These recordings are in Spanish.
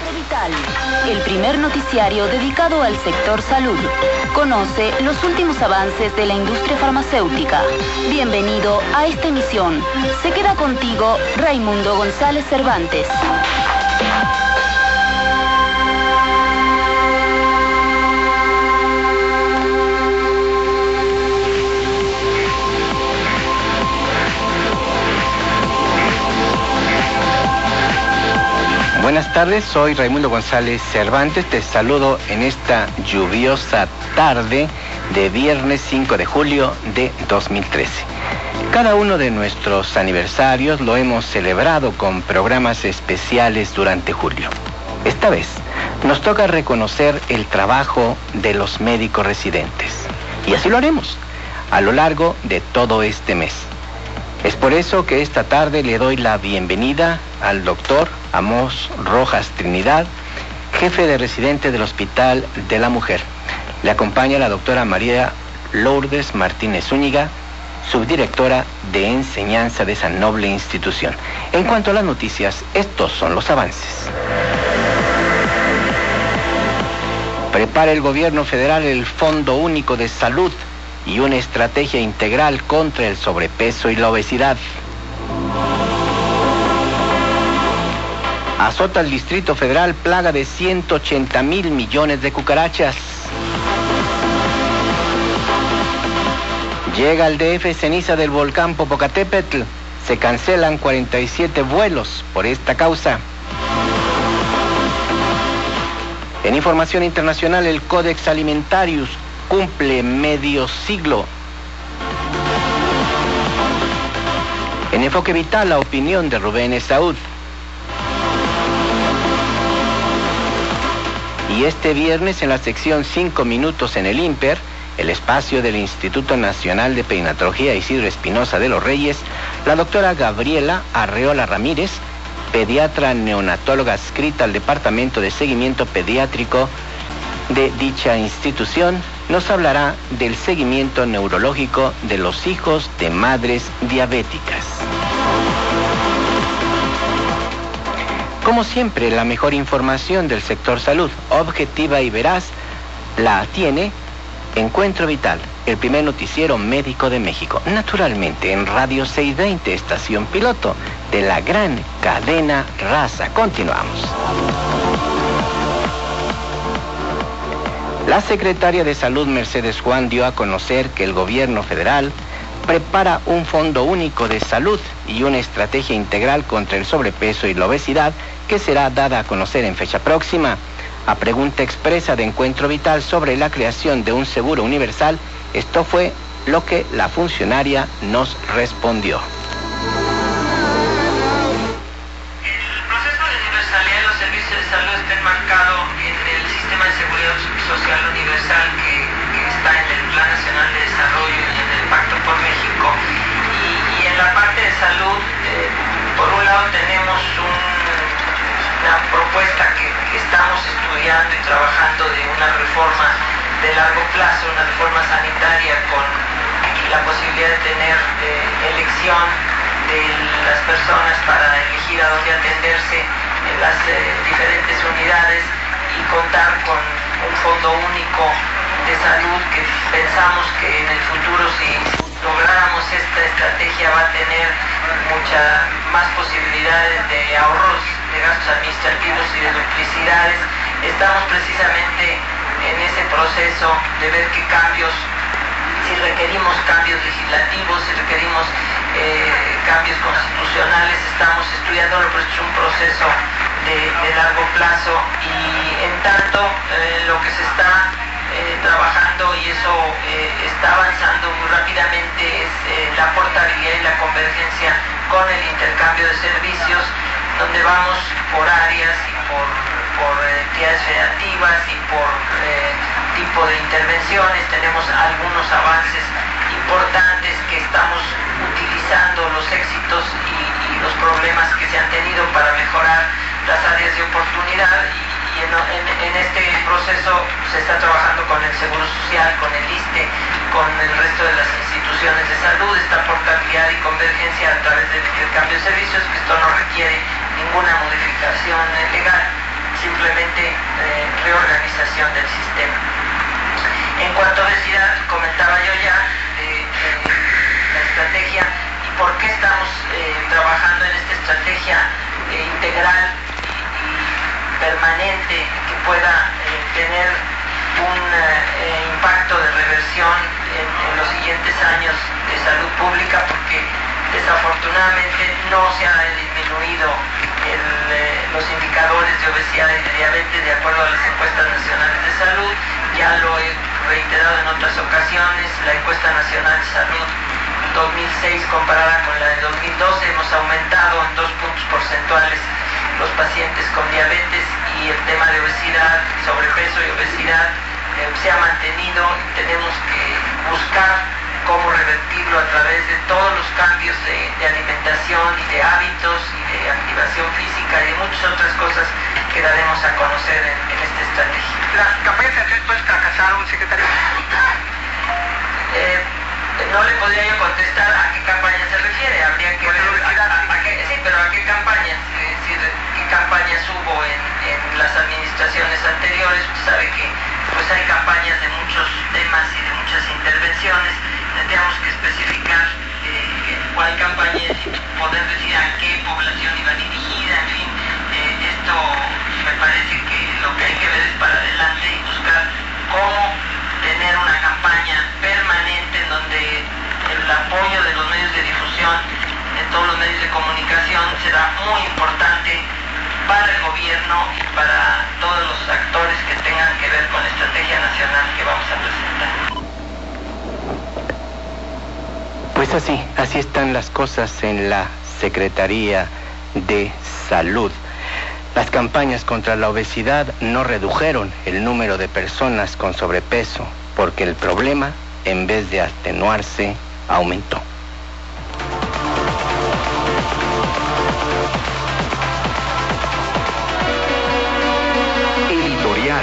Vital, el primer noticiario dedicado al sector salud. Conoce los últimos avances de la industria farmacéutica. Bienvenido a esta emisión. Se queda contigo Raimundo González Cervantes. Buenas tardes, soy Raimundo González Cervantes, te saludo en esta lluviosa tarde de viernes 5 de julio de 2013. Cada uno de nuestros aniversarios lo hemos celebrado con programas especiales durante julio. Esta vez nos toca reconocer el trabajo de los médicos residentes. Y así lo haremos a lo largo de todo este mes. Es por eso que esta tarde le doy la bienvenida al doctor Amós Rojas Trinidad, jefe de residente del Hospital de la Mujer. Le acompaña la doctora María Lourdes Martínez Zúñiga, subdirectora de enseñanza de esa noble institución. En cuanto a las noticias, estos son los avances. Prepara el gobierno federal el Fondo Único de Salud y una estrategia integral contra el sobrepeso y la obesidad. Azota al Distrito Federal plaga de 180,000 millones de cucarachas. Llega al DF ceniza del volcán Popocatépetl. Se cancelan 47 vuelos por esta causa. En información internacional, el Codex Alimentarius cumple medio siglo. En Enfoque Vital, la opinión de Rubén Esaúd. Y este viernes, en la sección 5 minutos en el INPER, el espacio del Instituto Nacional de Perinatología Isidro Espinosa de los Reyes, la doctora Gabriela Arreola Ramírez, pediatra neonatóloga adscrita al Departamento de Seguimiento Pediátrico de dicha institución, nos hablará del seguimiento neurológico de los hijos de madres diabéticas. Como siempre, la mejor información del sector salud, objetiva y veraz, la tiene Encuentro Vital, el primer noticiero médico de México. Naturalmente, en Radio 620, estación piloto de la gran cadena Raza. Continuamos. La secretaria de Salud, Mercedes Juan, dio a conocer que el gobierno federal prepara un Fondo Único de Salud y una estrategia integral contra el sobrepeso y la obesidad que será dada a conocer en fecha próxima. A pregunta expresa de Encuentro Vital sobre la creación de un seguro universal, esto fue lo que la funcionaria nos respondió. El proceso de universalidad de los servicios de salud está enmarcado en el sistema de seguridad social universal que está en el Plan Nacional de Desarrollo y en el Pacto por México. Y en la parte de salud, por un lado tenemos una propuesta que estamos estudiando y trabajando de una reforma de largo plazo, una reforma sanitaria con la posibilidad de tener elección de las personas para elegir a dónde atenderse en las diferentes unidades y contar con un fondo único de salud que pensamos que en el futuro, si lográramos esta estrategia, va a tener muchas más posibilidades de ahorros de gastos administrativos y de duplicidades. Estamos precisamente en ese proceso de ver qué cambios, si requerimos cambios legislativos, si requerimos cambios constitucionales. Estamos estudiándolo, pero es un proceso de largo plazo y en tanto lo que se está trabajando, y eso está avanzando muy rápidamente, es la portabilidad y la convergencia con el intercambio de servicios, donde vamos por áreas y por entidades federativas y por tipo de intervenciones. Tenemos algunos avances importantes que estamos utilizando, los éxitos y los problemas que se han tenido para mejorar las áreas de oportunidad, y en este proceso se está trabajando con el Seguro Social, con el ISSSTE, con el resto de las instituciones de salud, esta portabilidad y convergencia a través del intercambio de servicios, que esto no requiere ninguna modificación legal, simplemente importante que pueda tener un impacto de reversión en los siguientes años de salud pública, porque desafortunadamente no se ha disminuido los indicadores de obesidad y de diabetes de acuerdo a las encuestas nacionales de salud. Ya lo he reiterado en otras ocasiones, la encuesta nacional de salud 2006 comparada con la de 2012 hemos aumentado en 2 puntos porcentuales los pacientes con diabetes, y el tema de obesidad, sobrepeso y obesidad se ha mantenido. Tenemos que buscar cómo revertirlo a través de todos los cambios de alimentación y de hábitos y de activación física y de muchas otras cosas que daremos a conocer en esta estrategia. ¿Las campañas anteriores fracasaron, secretario? No le podría yo contestar a qué campaña se refiere, habría que ver sí, pero a qué campañas, es decir, qué campañas hubo en las administraciones anteriores. Usted sabe que pues hay campañas de muchos temas y de muchas intervenciones. Tendríamos que especificar cuál campaña es y poder decir a qué población iba dirigida, en fin. Esto me parece que lo que hay que ver es para adelante y buscar cómo tener una campaña permanente en donde el apoyo de los medios de difusión, de todos los medios de comunicación, será muy importante para el gobierno y para todos los actores que tengan que ver con la estrategia nacional que vamos a presentar. Pues así están las cosas en la Secretaría de Salud. Las campañas contra la obesidad no redujeron el número de personas con sobrepeso, porque el problema, en vez de atenuarse, aumentó. Editorial.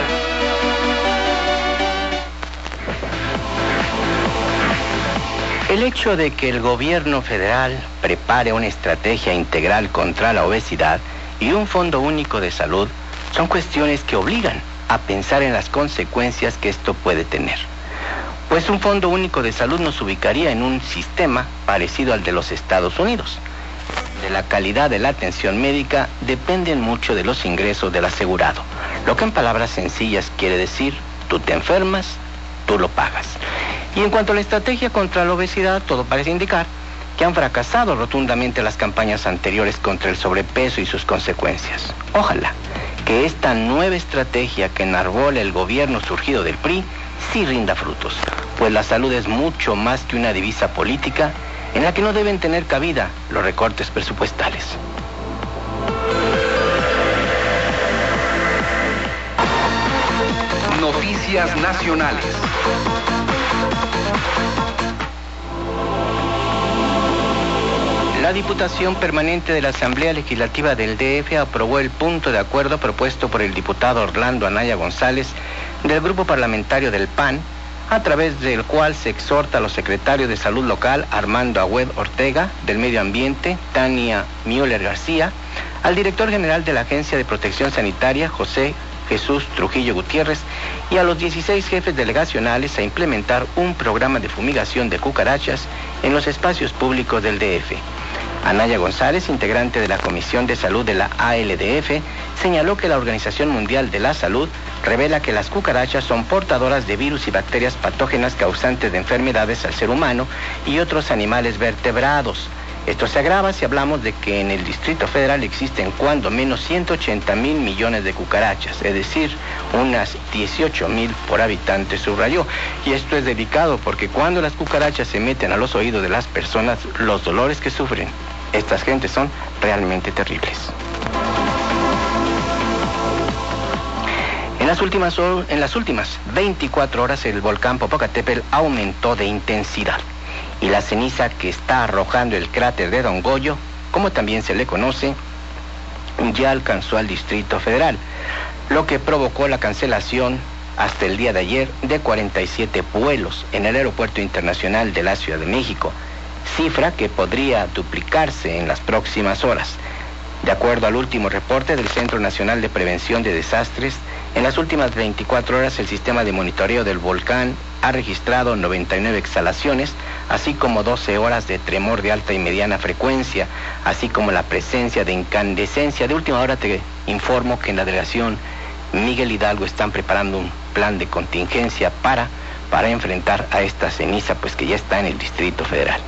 El hecho de que el gobierno federal prepare una estrategia integral contra la obesidad y un fondo único de salud son cuestiones que obligan a pensar en las consecuencias que esto puede tener. Pues un fondo único de salud nos ubicaría en un sistema parecido al de los Estados Unidos. De la calidad de la atención médica dependen mucho de los ingresos del asegurado, lo que en palabras sencillas quiere decir: tú te enfermas, tú lo pagas. Y en cuanto a la estrategia contra la obesidad, todo parece indicar que han fracasado rotundamente las campañas anteriores contra el sobrepeso y sus consecuencias. Ojalá que esta nueva estrategia que enarbola el gobierno surgido del PRI sí rinda frutos, pues la salud es mucho más que una divisa política en la que no deben tener cabida los recortes presupuestales. Noticias nacionales. La Diputación Permanente de la Asamblea Legislativa del DF aprobó el punto de acuerdo propuesto por el diputado Orlando Anaya González del Grupo Parlamentario del PAN, a través del cual se exhorta a los secretarios de Salud Local Armando Agüed Ortega, del Medio Ambiente Tania Müller García, al director general de la Agencia de Protección Sanitaria José Jesús Trujillo Gutiérrez y a los 16 jefes delegacionales a implementar un programa de fumigación de cucarachas en los espacios públicos del DF. Anaya González, integrante de la Comisión de Salud de la ALDF, señaló que la Organización Mundial de la Salud revela que las cucarachas son portadoras de virus y bacterias patógenas causantes de enfermedades al ser humano y otros animales vertebrados. Esto se agrava si hablamos de que en el Distrito Federal existen cuando menos 180,000 millones de cucarachas, es decir, unas 18,000 por habitante, subrayó. Y esto es delicado porque cuando las cucarachas se meten a los oídos de las personas, los dolores que sufren estas gentes son realmente terribles. En las últimas 24 horas el volcán Popocatépetl aumentó de intensidad y la ceniza que está arrojando el cráter de Don Goyo, como también se le conoce, ya alcanzó al Distrito Federal, lo que provocó la cancelación hasta el día de ayer de 47 vuelos en el Aeropuerto Internacional de la Ciudad de México, cifra que podría duplicarse en las próximas horas. De acuerdo al último reporte del Centro Nacional de Prevención de Desastres, en las últimas 24 horas el sistema de monitoreo del volcán ha registrado 99 exhalaciones, así como 12 horas de tremor de alta y mediana frecuencia, así como la presencia de incandescencia. De última hora te informo que en la delegación Miguel Hidalgo están preparando un plan de contingencia para enfrentar a esta ceniza, pues que ya está en el Distrito Federal.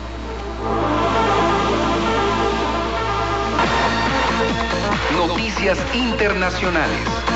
Noticias internacionales.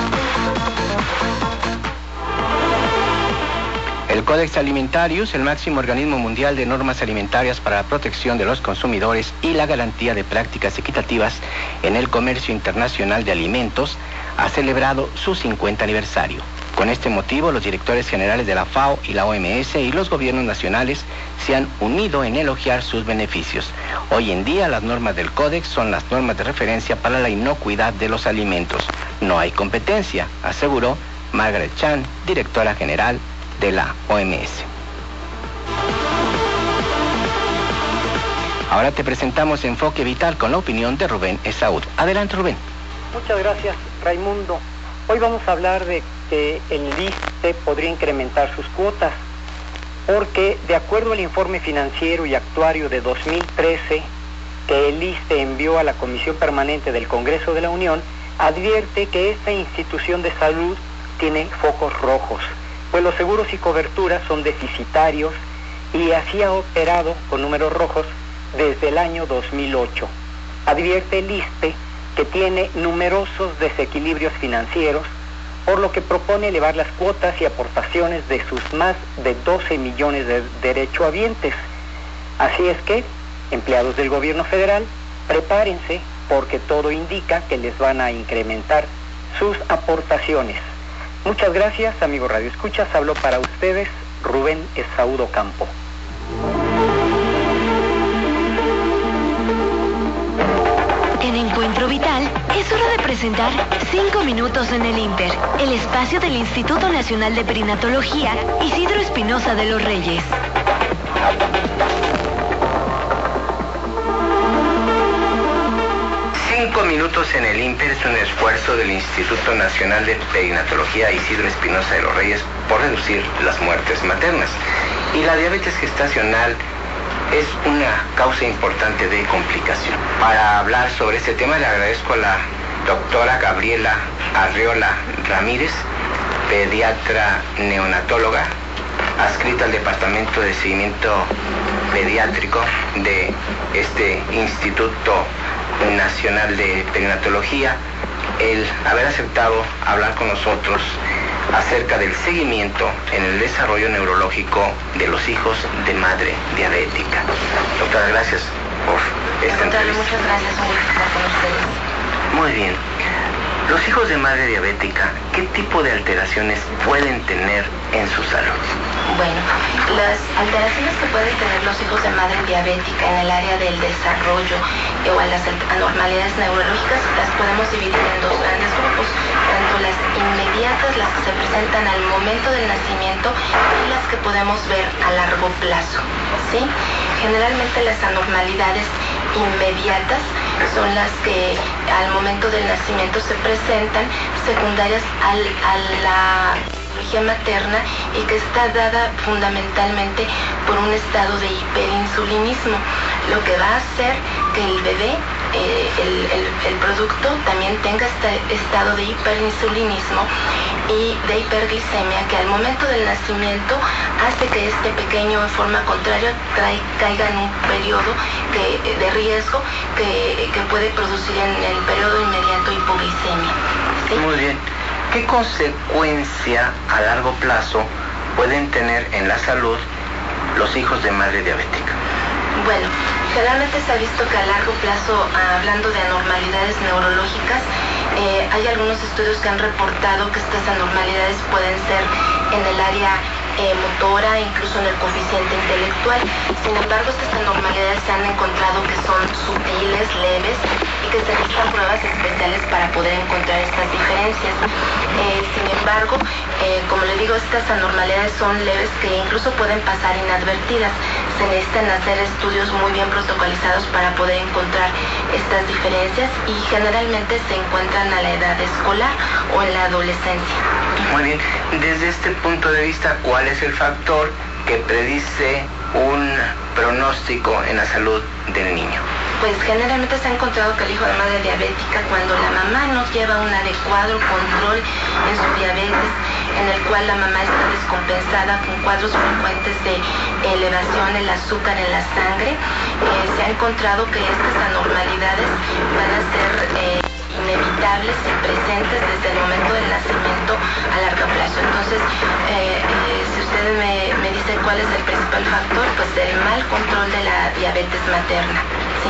El Codex Alimentarius, el máximo organismo mundial de normas alimentarias para la protección de los consumidores y la garantía de prácticas equitativas en el comercio internacional de alimentos, ha celebrado su 50 aniversario. Con este motivo, los directores generales de la FAO y la OMS y los gobiernos nacionales se han unido en elogiar sus beneficios. Hoy en día, las normas del Códex son las normas de referencia para la inocuidad de los alimentos. No hay competencia, aseguró Margaret Chan, directora general de la OMS. Ahora te presentamos Enfoque Vital con la opinión de Rubén Esaúd. Adelante, Rubén. Muchas gracias, Raimundo. Hoy vamos a hablar de que el ISSSTE podría incrementar sus cuotas, porque de acuerdo al informe financiero y actuario de 2013 que el ISSSTE envió a la Comisión Permanente del Congreso de la Unión, advierte que esta institución de salud tiene focos rojos, pues los seguros y coberturas son deficitarios y así ha operado con números rojos desde el año 2008. Advierte el ISSSTE que tiene numerosos desequilibrios financieros, por lo que propone elevar las cuotas y aportaciones de sus más de 12 millones de derechohabientes. Así es que, empleados del gobierno federal, prepárense porque todo indica que les van a incrementar sus aportaciones. Muchas gracias, amigo Radio Escuchas. Habló para ustedes Rubén Esaúd Ocampo. En Encuentro Vital es hora de presentar 5 minutos en el Inter, el espacio del Instituto Nacional de Perinatología Isidro Espinosa de los Reyes. 5 minutos en el INPER es un esfuerzo del Instituto Nacional de Perinatología Isidro Espinosa de los Reyes por reducir las muertes maternas. Y la diabetes gestacional es una causa importante de complicación. Para hablar sobre este tema le agradezco a la doctora Gabriela Arriola Ramírez, pediatra neonatóloga, adscrita al Departamento de Seguimiento Pediátrico de este Instituto Nacional de Perinatología, el haber aceptado hablar con nosotros acerca del seguimiento en el desarrollo neurológico de los hijos de madre diabética. Doctora, gracias por esta entrevista. Muchas gracias, un gusto estar con ustedes. Muy bien. Los hijos de madre diabética, ¿qué tipo de alteraciones pueden tener en su salud? Bueno, las alteraciones que pueden tener los hijos de madre diabética en el área del desarrollo o en las anormalidades neurológicas las podemos dividir en dos grandes grupos, tanto las inmediatas, las que se presentan al momento del nacimiento, y las que podemos ver a largo plazo, ¿sí? Generalmente las anormalidades inmediatas son las que al momento del nacimiento se presentan, secundarias a la biología materna, y que está dada fundamentalmente por un estado de hiperinsulinismo, lo que va a hacer que el bebé, el producto, también tenga este estado de hiperinsulinismo y de hiperglicemia, que al momento del nacimiento hace que este pequeño, en forma contraria, caiga en un periodo de riesgo que puede producir en el periodo inmediato hipoglicemia, ¿sí? Muy bien. ¿Qué consecuencia a largo plazo pueden tener en la salud los hijos de madre diabética? Bueno, generalmente se ha visto que a largo plazo, hablando de anormalidades neurológicas, hay algunos estudios que han reportado que estas anormalidades pueden ser en el área motora, incluso en el coeficiente intelectual. Sin embargo, estas anormalidades se han encontrado que son sutiles, leves, y que se necesitan pruebas especiales para poder encontrar estas diferencias. Sin embargo, como le digo, estas anormalidades son leves que incluso pueden pasar inadvertidas. Se necesitan hacer estudios muy bien protocolizados para poder encontrar estas diferencias, y generalmente se encuentran a la edad escolar o en la adolescencia. Muy bien. Desde este punto de vista, ¿cuál es el factor que predice un pronóstico en la salud del niño? Pues generalmente se ha encontrado que el hijo de madre diabética, cuando la mamá no lleva un adecuado control en su diabetes, en el cual la mamá está descompensada con cuadros frecuentes de elevación del azúcar en la sangre, se ha encontrado que estas anormalidades van a ser inevitables y presentes desde el momento del nacimiento a largo plazo. Entonces, si usted me dice cuál es el principal factor, pues el mal control de la diabetes materna. Sí.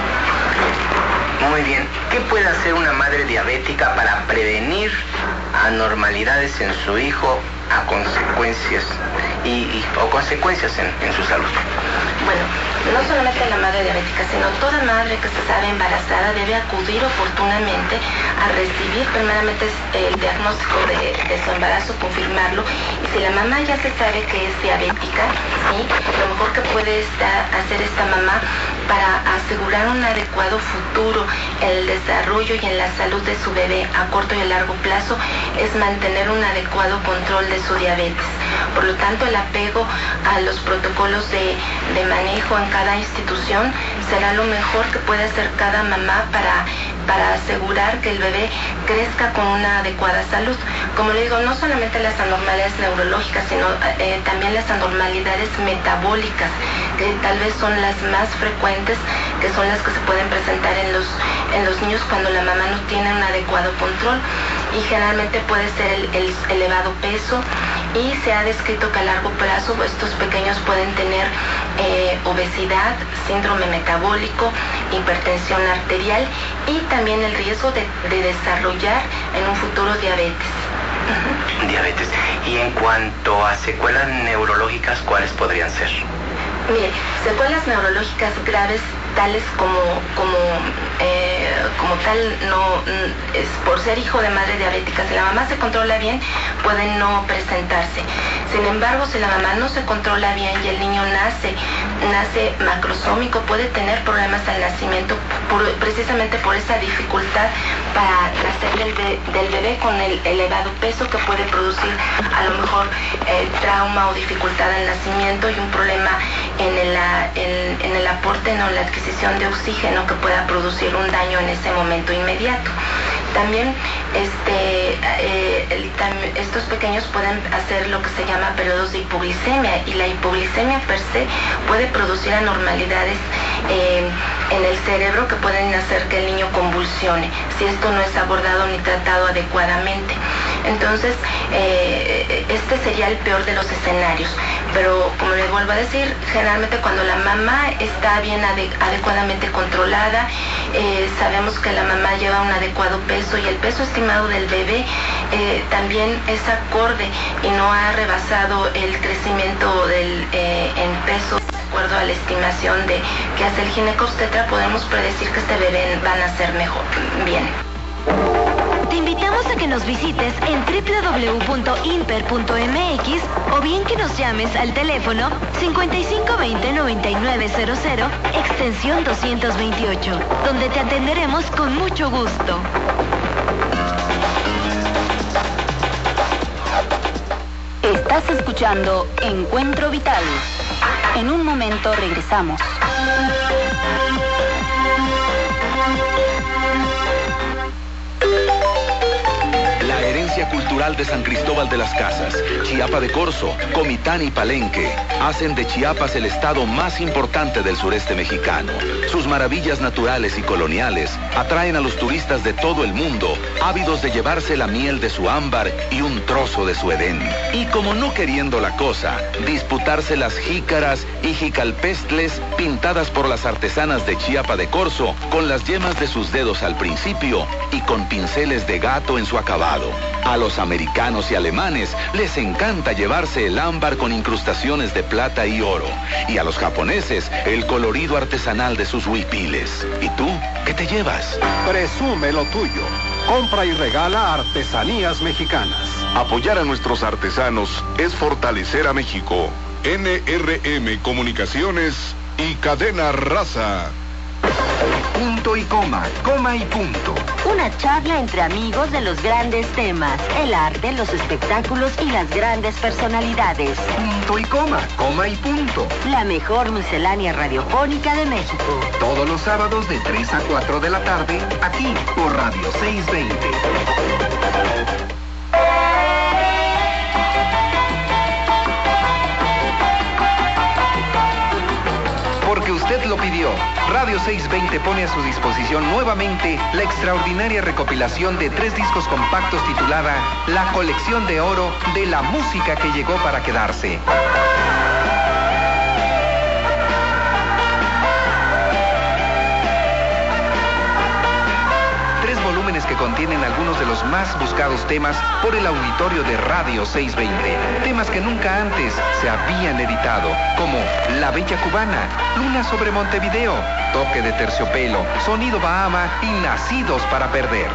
Muy bien. ¿Qué puede hacer una madre diabética para prevenir anormalidades en su hijo a consecuencias o consecuencias en su salud? Bueno, no solamente la madre diabética, sino toda madre que se sabe embarazada debe acudir oportunamente a recibir primeramente el diagnóstico de su embarazo, confirmarlo, y si la mamá ya se sabe que es diabética, ¿sí?, lo mejor que puede hacer esta mamá para asegurar un adecuado futuro en el desarrollo y en la salud de su bebé a corto y a largo plazo es mantener un adecuado control de su diabetes. Por lo tanto, el apego a los protocolos de manejo en cada institución será lo mejor que puede hacer cada mamá para asegurar que el bebé crezca con una adecuada salud. Como le digo, no solamente las anormalidades neurológicas, sino también las anormalidades metabólicas, que tal vez son las más frecuentes, que son las que se pueden presentar en los niños cuando la mamá no tiene un adecuado control, y generalmente puede ser el elevado peso, y se ha descrito que a largo plazo estos pequeños pueden tener obesidad, síndrome metabólico, hipertensión arterial y también el riesgo de desarrollar en un futuro diabetes. Diabetes. Y en cuanto a secuelas neurológicas, ¿cuáles podrían ser? Mire, secuelas neurológicas graves tales como tal, no es por ser hijo de madre diabética. Si la mamá se controla bien, pueden no presentarse. Sin embargo, si la mamá no se controla bien y el niño nace macrosómico, puede tener problemas al nacimiento precisamente por esa dificultad para nacer del bebé con el elevado peso, que puede producir a lo mejor trauma o dificultad al nacimiento y un problema en el aporte, en la adquisición de oxígeno, que pueda producir un daño en ese momento inmediato. También estos pequeños pueden hacer lo que se llama periodos de hipoglicemia, y la hipoglicemia per se puede producir anormalidades en el cerebro que pueden hacer que el niño convulsione si esto no es abordado ni tratado adecuadamente. Entonces, este sería el peor de los escenarios. Pero, como les vuelvo a decir, generalmente cuando la mamá está bien adecuadamente controlada, sabemos que la mamá lleva un adecuado peso y el peso estimado del bebé también es acorde y no ha rebasado el crecimiento en peso. De acuerdo a la estimación que hace el ginecobstetra, podemos predecir que este bebé va a nacer bien. Te invitamos a que nos visites en www.imper.mx o bien que nos llames al teléfono 5520-9900, extensión 228, donde te atenderemos con mucho gusto. Estás escuchando Encuentro Vital. En un momento regresamos. La herencia cultural de San Cristóbal de las Casas, Chiapa de Corzo, Comitán y Palenque hacen de Chiapas el estado más importante del sureste mexicano. Sus maravillas naturales y coloniales atraen a los turistas de todo el mundo, ávidos de llevarse la miel de su ámbar y un trozo de su Edén. Y como no queriendo la cosa, disputarse las jícaras y jicalpestles pintadas por las artesanas de Chiapa de Corzo con las yemas de sus dedos al principio y con pinceles de gato en su acabado. A los americanos y alemanes les encanta llevarse el ámbar con incrustaciones de plata y oro. Y a los japoneses, el colorido artesanal de sus huipiles. ¿Y tú? ¿Qué te llevas? Presume lo tuyo. Compra y regala artesanías mexicanas. Apoyar a nuestros artesanos es fortalecer a México. NRM Comunicaciones y Cadena Raza. Punto y coma, coma y punto. Una charla entre amigos de los grandes temas, el arte, los espectáculos y las grandes personalidades. Punto y coma y punto. La mejor miscelánea radiofónica de México. Todos los sábados de 3 a 4 de la tarde, aquí por Radio 620. Porque usted lo pidió, Radio 620 pone a su disposición nuevamente la extraordinaria recopilación de 3 discos compactos titulada La colección de oro de la música que llegó para quedarse. Que contienen algunos de los más buscados temas por el auditorio de Radio 620. Temas que nunca antes se habían editado, como La Bella Cubana, Luna sobre Montevideo, Toque de Terciopelo, Sonido Bahama y Nacidos para Perder.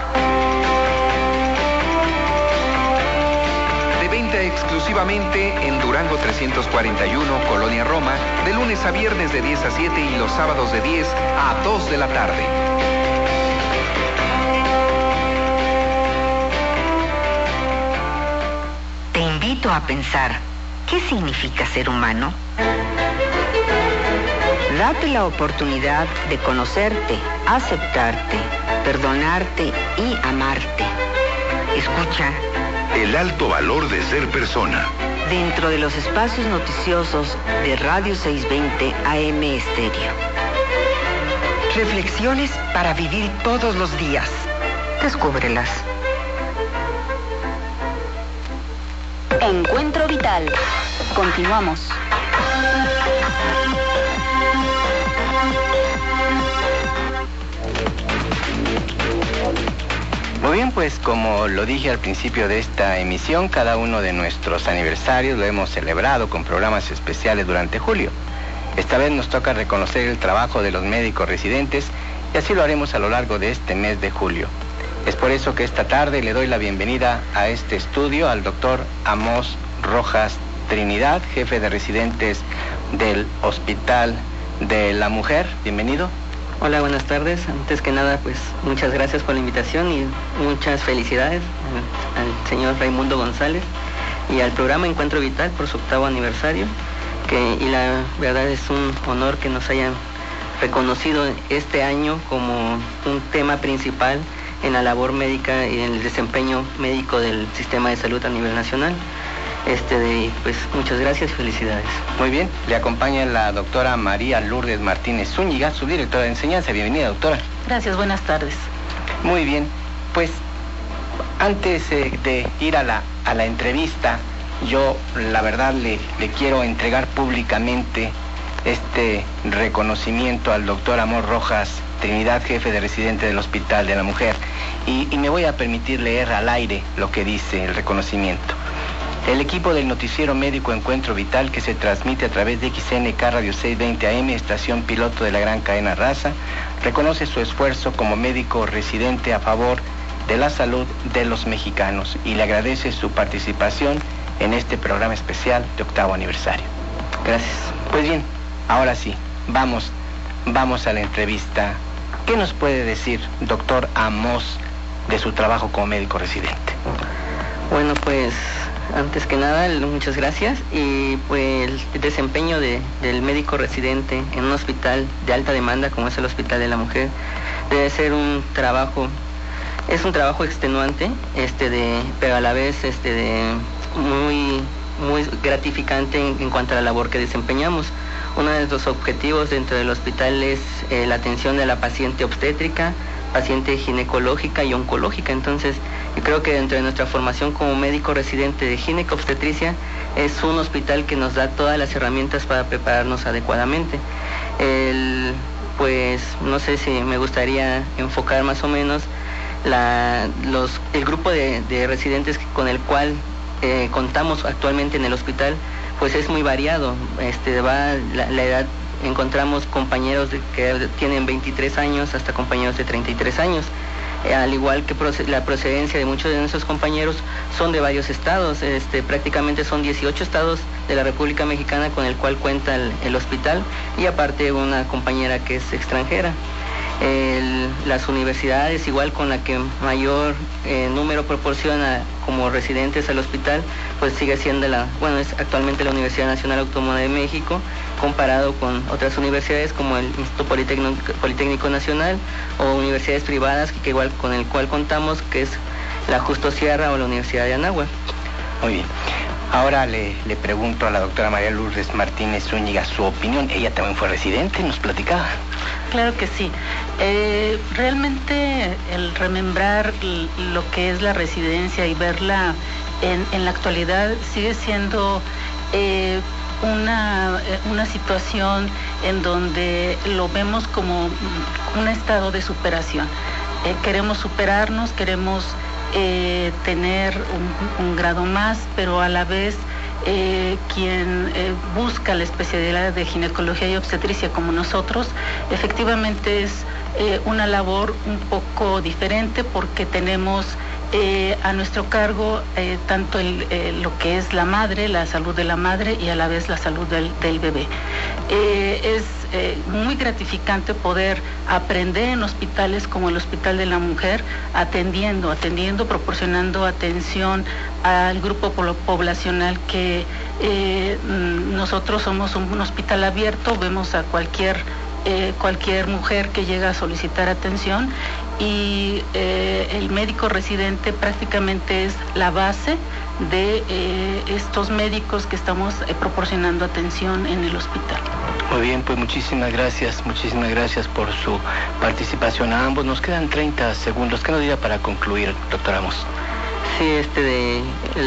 De venta exclusivamente en Durango 341, Colonia Roma, de lunes a viernes de 10 a 7 y los sábados de 10 a 2 de la tarde. Te invito a pensar, ¿qué significa ser humano? Date la oportunidad de conocerte, aceptarte, perdonarte y amarte. Escucha. El alto valor de ser persona. Dentro de los espacios noticiosos de Radio 620 AM Estéreo. Reflexiones para vivir todos los días. Descúbrelas. Encuentro Vital. Continuamos. Muy bien, pues como lo dije al principio de esta emisión, cada uno de nuestros aniversarios lo hemos celebrado con programas especiales durante julio. Esta vez nos toca reconocer el trabajo de los médicos residentes y así lo haremos a lo largo de este mes de julio. Es por eso que esta tarde le doy la bienvenida a este estudio al doctor Amós Rojas Trinidad, jefe de residentes del Hospital de la Mujer. Bienvenido. Hola, buenas tardes. Antes que nada, pues muchas gracias por la invitación y muchas felicidades al señor Raimundo González y al programa Encuentro Vital por su 8º aniversario. Y la verdad es un honor que nos hayan reconocido este año como un tema principal en la labor médica y en el desempeño médico del sistema de salud a nivel nacional. Pues muchas gracias y felicidades. Muy bien, le acompaña la doctora María Lourdes Martínez Zúñiga, subdirectora de enseñanza. Bienvenida, doctora. Gracias, buenas tardes. Muy bien, pues antes de ir a la entrevista, yo la verdad le quiero entregar públicamente este reconocimiento al doctor Amós Rojas Trinidad, jefe de residente del Hospital de la Mujer, y me voy a permitir leer al aire lo que dice el reconocimiento. El equipo del noticiero médico Encuentro Vital, que se transmite a través de XNK Radio 620 AM, estación piloto de la gran cadena Raza, reconoce su esfuerzo como médico residente a favor de la salud de los mexicanos y le agradece su participación en este programa especial de 8º aniversario. Gracias. Pues bien, ahora sí, vamos a la entrevista. ¿Qué nos puede decir, doctor Amós, de su trabajo como médico residente? Bueno, pues antes que nada, muchas gracias. Y pues el desempeño del médico residente en un hospital de alta demanda como es el Hospital de la Mujer debe ser un trabajo extenuante, pero a la vez muy gratificante en cuanto a la labor que desempeñamos. Uno de nuestros objetivos dentro del hospital es la atención de la paciente obstétrica, paciente ginecológica y oncológica. Entonces, yo creo que dentro de nuestra formación como médico residente de ginecobstetricia es un hospital que nos da todas las herramientas para prepararnos adecuadamente. Pues no sé si me gustaría enfocar más o menos el grupo de residentes con el cual contamos actualmente en el hospital, pues es muy variado. La edad, encontramos compañeros que tienen 23 años hasta compañeros de 33 años. Al igual que la procedencia de muchos de nuestros compañeros son de varios estados. Prácticamente son 18 estados de la República Mexicana con el cual cuenta el hospital, y aparte una compañera que es extranjera. Las universidades, igual con la que mayor número proporciona como residentes al hospital, pues sigue siendo es actualmente la Universidad Nacional Autónoma de México, comparado con otras universidades como el Instituto Politécnico Nacional o universidades privadas que igual con el cual contamos, que es la Justo Sierra o la Universidad de Anáhuac. Muy bien. Ahora le pregunto a la doctora María Lourdes Martínez Zúñiga su opinión. Ella también fue residente, nos platicaba. Claro que sí. Realmente el remembrar lo que es la residencia y verla en la actualidad sigue siendo una situación en donde lo vemos como un estado de superación. Queremos superarnos, queremos tener un grado más, pero a la vez quien busca la especialidad de ginecología y obstetricia como nosotros, efectivamente es una labor un poco diferente porque tenemos a nuestro cargo tanto lo que es la madre, la salud de la madre y a la vez la salud del bebé. Es muy gratificante poder aprender en hospitales como el Hospital de la Mujer, atendiendo, proporcionando atención al grupo poblacional que nosotros somos un hospital abierto, vemos a cualquier mujer que llega a solicitar atención y el médico residente prácticamente es la base de estos médicos que estamos proporcionando atención en el hospital. Muy bien, pues muchísimas gracias por su participación a ambos. Nos quedan 30 segundos. ¿Qué nos dirá para concluir, doctora Amos? Sí,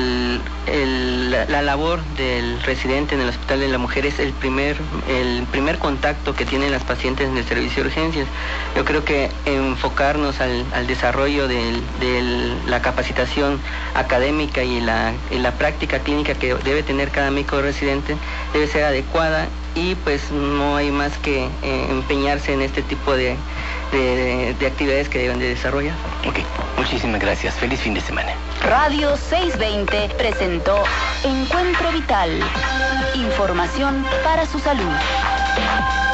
la labor del residente en el Hospital de la Mujer es el primer contacto que tienen las pacientes en el servicio de urgencias. Yo creo que enfocarnos al desarrollo de la capacitación académica y la práctica clínica que debe tener cada médico residente debe ser adecuada y pues no hay más que empeñarse en este tipo de actividades que deben de desarrollar. Ok, muchísimas gracias. Feliz fin de semana. Radio 620 presentó Encuentro Vital. Información para su salud.